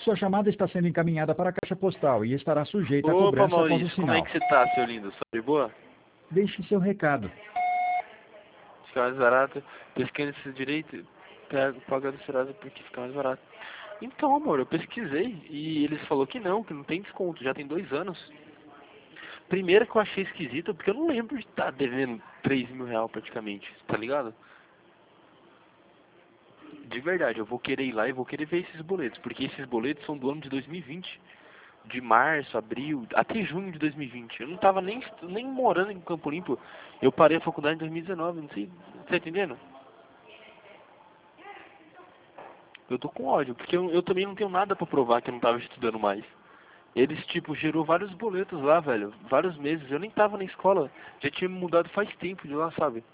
Sua chamada está sendo encaminhada para a caixa postal e estará sujeita a Opa, cobrança após o Maurício, como é sinal. que você tá, seu lindo? Só de boa? Deixe seu recado. Fica mais barato. Pesquisa esse direito, pagando serasa porque fica mais barato. Então, amor, eu pesquisei e eles falaram que não tem desconto, já tem 2 anos. Primeiro que eu achei esquisito, porque eu não lembro de estar devendo R$ 3.000 praticamente, tá ligado? De verdade, eu vou querer ir lá e vou querer ver esses boletos, porque esses boletos são do ano de 2020. De março, abril, até junho de 2020. Eu não tava nem morando em Campo Limpo. Eu parei a faculdade em 2019, não sei, tá entendendo? Eu tô com ódio, porque eu também não tenho nada pra provar que eu não tava estudando mais. Eles, tipo, gerou vários boletos lá, velho, vários meses. Eu nem tava na escola, já tinha me mudado faz tempo de lá, sabe?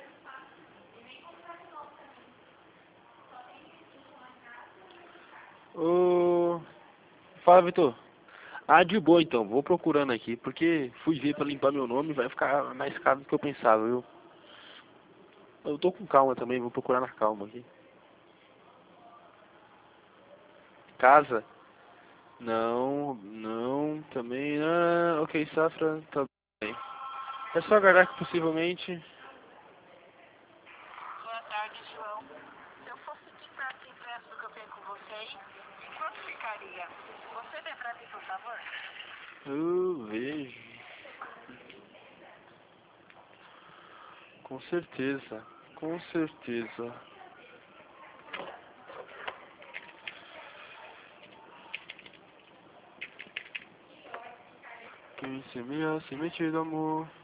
Ô... Fala, Vitor. Ah, de boa então, vou procurando aqui, porque fui ver pra limpar meu nome, vai ficar mais caro do que eu pensava, viu? Eu tô com calma também, vou procurar na calma aqui. Casa? Não, não, também. Ah, ok, safra, tá bem. É só aguardar que possivelmente. Boa tarde, João. Se eu fosse quitar esse empréstimo que eu tenho com vocês, quanto ficaria? Você vê pra mim, por favor? Eu vejo. Com certeza, com certeza. 15 mil, se metido, amor.